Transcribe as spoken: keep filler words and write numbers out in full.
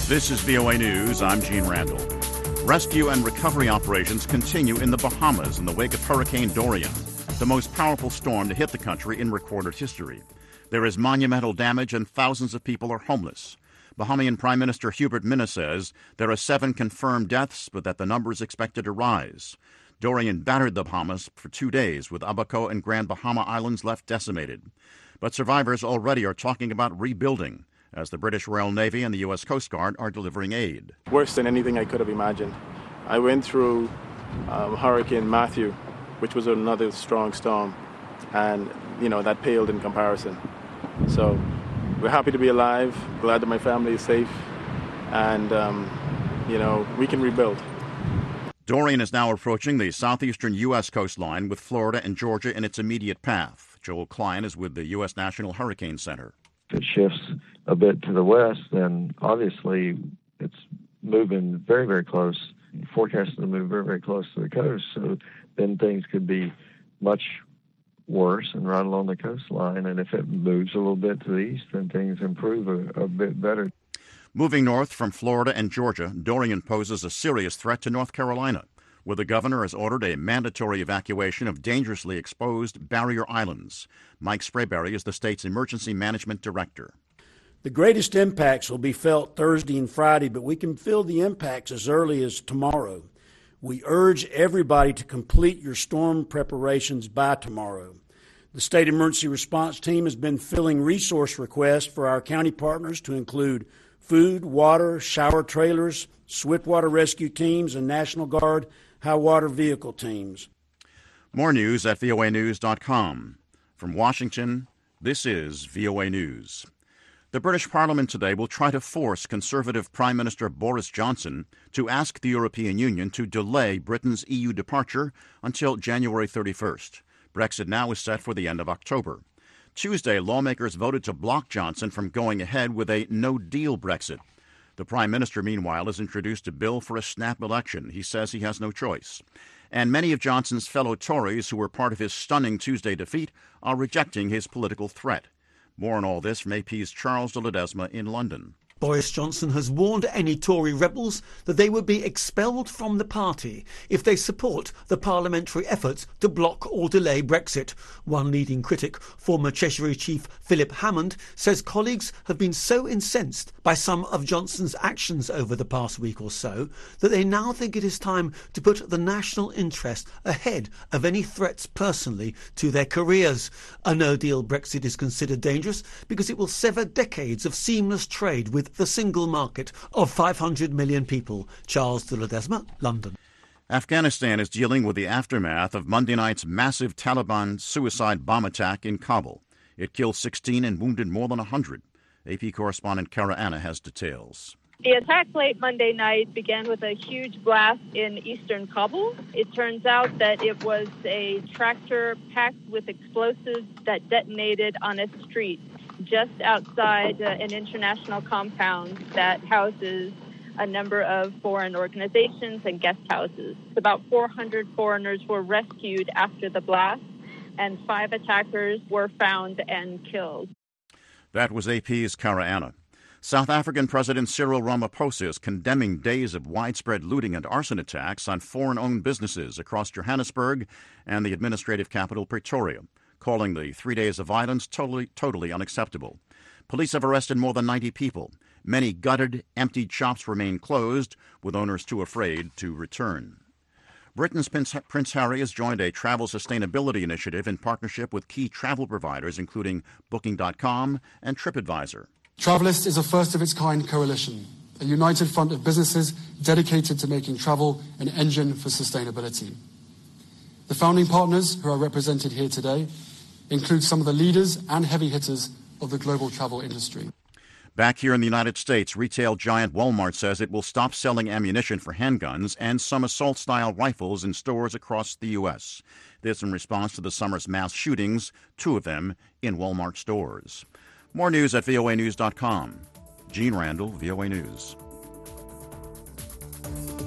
This is V O A News. I'm Gene Randall. Rescue and recovery operations continue in the Bahamas in the wake of Hurricane Dorian, the most powerful storm to hit the country in recorded history. There is monumental damage and thousands of people are homeless. Bahamian Prime Minister Hubert Minnis says there are seven confirmed deaths, but that the number is expected to rise. Dorian battered the Bahamas for two days, with Abaco and Grand Bahama Islands left decimated. But survivors already are talking about rebuilding, as the British Royal Navy and the U S Coast Guard are delivering aid. Worse than anything I could have imagined. I went through um, Hurricane Matthew, which was another strong storm, and, you know, that paled in comparison. So we're happy to be alive, glad that my family is safe, and, um, you know, we can rebuild. Dorian is now approaching the southeastern U S coastline, with Florida and Georgia in its immediate path. Joel Klein is with the U S National Hurricane Center. If it shifts a bit to the west, then obviously it's moving very, very close, forecasted to move very, very close to the coast. So then things could be much worse and right along the coastline. And if it moves a little bit to the east, then things improve a, a bit better. Moving north from Florida and Georgia, Dorian poses a serious threat to North Carolina, where the governor has ordered a mandatory evacuation of dangerously exposed barrier islands. Mike Sprayberry is the state's emergency management director. The greatest impacts will be felt Thursday and Friday, but we can feel the impacts as early as tomorrow. We urge everybody to complete your storm preparations by tomorrow. The State Emergency Response Team has been filling resource requests for our county partners to include food, water, shower trailers, swiftwater rescue teams, and National Guard high water vehicle teams. More news at V O A news dot com. From Washington, this is V O A News. The British Parliament today will try to force Conservative Prime Minister Boris Johnson to ask the European Union to delay Britain's E U departure until January thirty-first. Brexit now is set for the end of October. Tuesday, lawmakers voted to block Johnson from going ahead with a no-deal Brexit. The Prime Minister, meanwhile, has introduced a bill for a snap election. He says he has no choice. And many of Johnson's fellow Tories who were part of his stunning Tuesday defeat are rejecting his political threat. More on all this from A P's Charles de Ledesma in London. Boris Johnson has warned any Tory rebels that they would be expelled from the party if they support the parliamentary efforts to block or delay Brexit. One leading critic, former Treasury Chief Philip Hammond, says colleagues have been so incensed by some of Johnson's actions over the past week or so that they now think it is time to put the national interest ahead of any threats personally to their careers. A no-deal Brexit is considered dangerous because it will sever decades of seamless trade with the single market of five hundred million people. Charles de Ledesma, London. Afghanistan is dealing with the aftermath of Monday night's massive Taliban suicide bomb attack in Kabul. It killed sixteen and wounded more than one hundred. A P correspondent Kara Anna has details. The attack late Monday night began with a huge blast in eastern Kabul. It turns out that it was a tractor packed with explosives that detonated on a street just outside uh, an international compound that houses a number of foreign organizations and guest houses. About four hundred foreigners were rescued after the blast, and five attackers were found and killed. That was A P's Kara Anna. South African President Cyril Ramaphosa is condemning days of widespread looting and arson attacks on foreign-owned businesses across Johannesburg and the administrative capital, Pretoria, calling the three days of violence totally, totally unacceptable. Police have arrested more than ninety people. Many gutted, emptied shops remain closed, with owners too afraid to return. Britain's Prince Harry has joined a travel sustainability initiative in partnership with key travel providers, including Booking dot com and TripAdvisor. Travelist is a first-of-its-kind coalition, a united front of businesses dedicated to making travel an engine for sustainability. The founding partners, who are represented here today, include some of the leaders and heavy hitters of the global travel industry. Back here in the United States, retail giant Walmart says it will stop selling ammunition for handguns and some assault-style rifles in stores across the U S. This in response to the summer's mass shootings, two of them in Walmart stores. More news at V O A news dot com. Gene Randall, V O A News.